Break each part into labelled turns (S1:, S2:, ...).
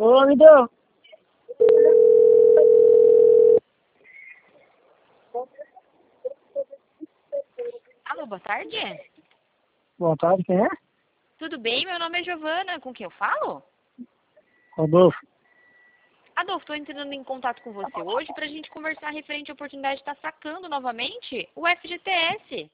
S1: Ô, me deu.
S2: Alô, boa tarde.
S1: Boa tarde, quem é?
S2: Tudo bem? Meu nome é Giovana. Com quem eu falo?
S1: Rodolfo.
S2: Adolfo, estou entrando em contato com você hoje para a gente conversar referente à oportunidade de estar sacando novamente o FGTS.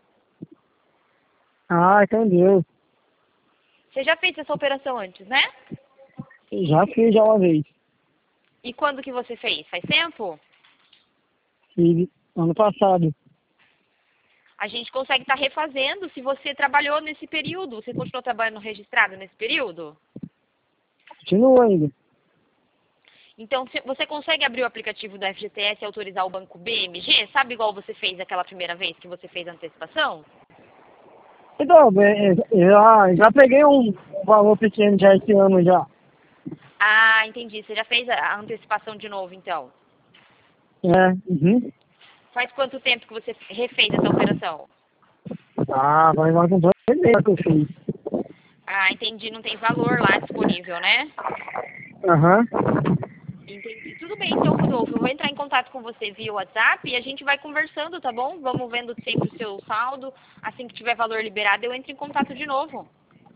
S1: Ah, entendeu.
S2: Você já fez essa operação antes, né?
S1: Já fiz já uma vez.
S2: E quando que você fez? Faz tempo?
S1: Fiz ano passado.
S2: A gente consegue estar refazendo se você trabalhou nesse período. Você continuou trabalhando registrado nesse período?
S1: Continua ainda.
S2: Então, você consegue abrir o aplicativo do FGTS e autorizar o banco BMG? Sabe igual você fez aquela primeira vez que você fez a antecipação?
S1: Então, já peguei um valor pequeno já esse ano já.
S2: Ah, entendi. Você já fez a antecipação de novo, então?
S1: É, uhum.
S2: Faz quanto tempo que você refez essa operação?
S1: Ah, vai mais um 2 meses que eu fiz.
S2: Ah, entendi. Não tem valor lá disponível, né?
S1: Aham.
S2: Entendi. Tudo bem, então, Rodolfo. Eu vou entrar em contato com você via WhatsApp e a gente vai conversando, tá bom? Vamos vendo sempre o seu saldo. Assim que tiver valor liberado, eu entro em contato de novo.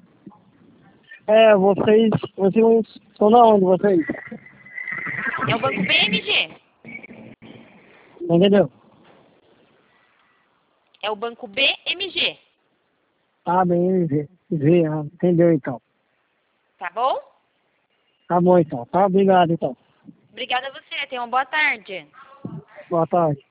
S1: É, vocês estão na onde, vocês?
S2: É o Banco BMG.
S1: Entendeu?
S2: É o Banco BMG.
S1: Tá bem, entendeu então.
S2: Tá bom?
S1: Tá bom então, tá? Obrigado então.
S2: Obrigada a você. Tenha uma boa tarde.
S1: Boa tarde.